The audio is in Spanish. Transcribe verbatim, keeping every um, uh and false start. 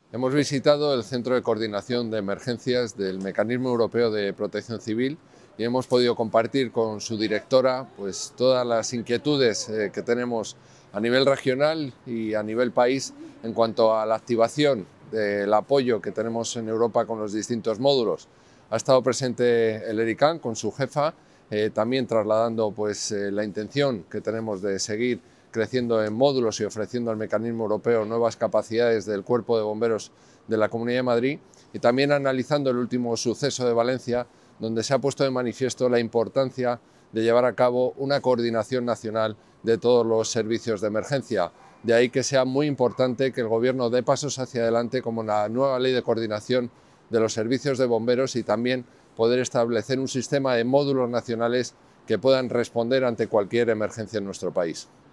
Hemos visitado el Centro de Coordinación de Emergencias del Mecanismo Europeo de Protección Civil y hemos podido compartir con su directora pues, todas las inquietudes eh, que tenemos a nivel regional y a nivel país en cuanto a la activación del apoyo que tenemos en Europa con los distintos módulos. Ha estado presente el ERICAN con su jefa, eh, también trasladando pues, eh, la intención que tenemos de seguir creciendo en módulos y ofreciendo al mecanismo europeo nuevas capacidades del Cuerpo de Bomberos de la Comunidad de Madrid, y también analizando el último suceso de Valencia, donde se ha puesto de manifiesto la importancia de llevar a cabo una coordinación nacional de todos los servicios de emergencia. De ahí que sea muy importante que el Gobierno dé pasos hacia adelante, como la nueva ley de coordinación de los servicios de bomberos, y también poder establecer un sistema de módulos nacionales que puedan responder ante cualquier emergencia en nuestro país.